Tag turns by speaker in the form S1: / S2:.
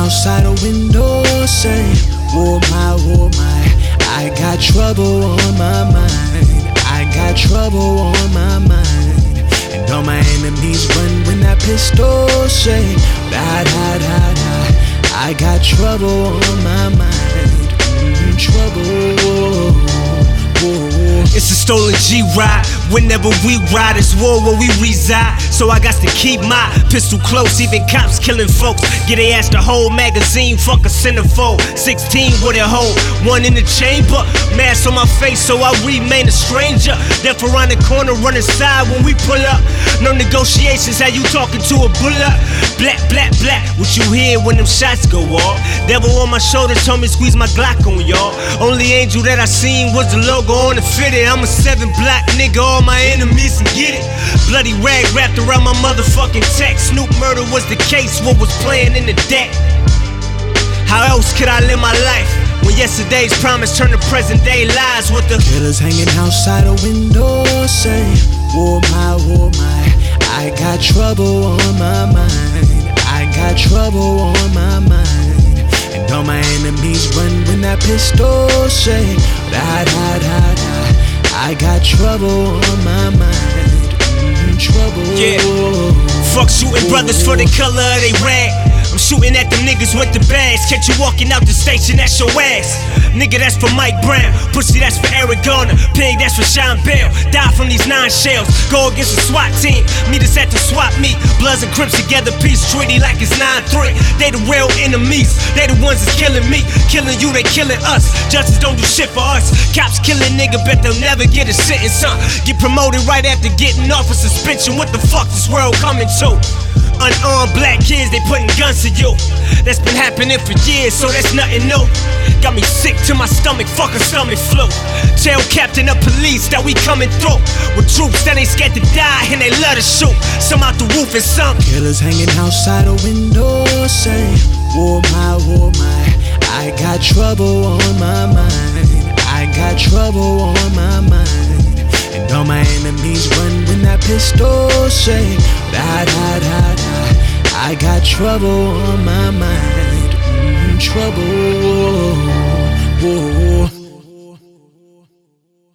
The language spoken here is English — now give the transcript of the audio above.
S1: outside a window saying, oh my, I got trouble on my mind. I got trouble on my mind. And all my enemies run when that pistol say, da da da da. I got trouble on my mind. Trouble.
S2: It's a stolen G-Ride. Whenever we ride, it's war where we reside. So I got to keep my pistol close. Even cops killing folks, get they ass the whole magazine. Fuck a centerfold. 16 with a hole, one in the chamber. Mask on my face, so I remain a stranger. Death around the corner, running side when we pull up. No negotiations, how you talking to a bullet? Black, black, black. What you hear when them shots go off? Devil on my shoulder told me squeeze my Glock on y'all. Only angel that I seen was the logo on the fitted. I'm a 7 black nigga, all my enemies can get it. Bloody rag wrapped around my motherfucking text. Snoop murder was the case, what was playing in the deck? How else could I live my life when yesterday's promise turned to present day lies? With the
S1: killers hanging outside a window saying, oh my, I got trouble on my mind. I got trouble on my mind. And all my enemies run when that pistol say, da da da da. I got trouble on my mind. Trouble.
S2: Yeah. Fuck shooting brothers for the color of they rag. I'm shooting at them niggas with the bags. Catch you walking out the station, that's your ass. Nigga, that's for Mike Brown. Pussy, that's for Eric Garner. Pig, that's for Sean Bell. Die from these 9 shells. Go against the SWAT team. Meet us at the swap meet. Bloods and Crips together, peace treaty like it's 9-3. They the real enemies. They the ones that's killing me. Killing you, they killing us. Justice don't do shit for us. Cops killing nigga, bet they'll never get a sentence, son. Get promoted right after getting off a suspension. What the fuck this world coming to? Unarmed black kids, they putting guns to you. That's been happening for years, so that's nothing new. Got me sick to my stomach, fuck a stomach flu. Tell captain of police that we coming through with troops that ain't scared to die and they love to shoot. Some out the roof and some
S1: killers hanging outside a window saying, oh my, I got trouble on my mind. I got trouble on my mind. And all my enemies run when that pistol say, da da da da. I got trouble on my mind. Trouble.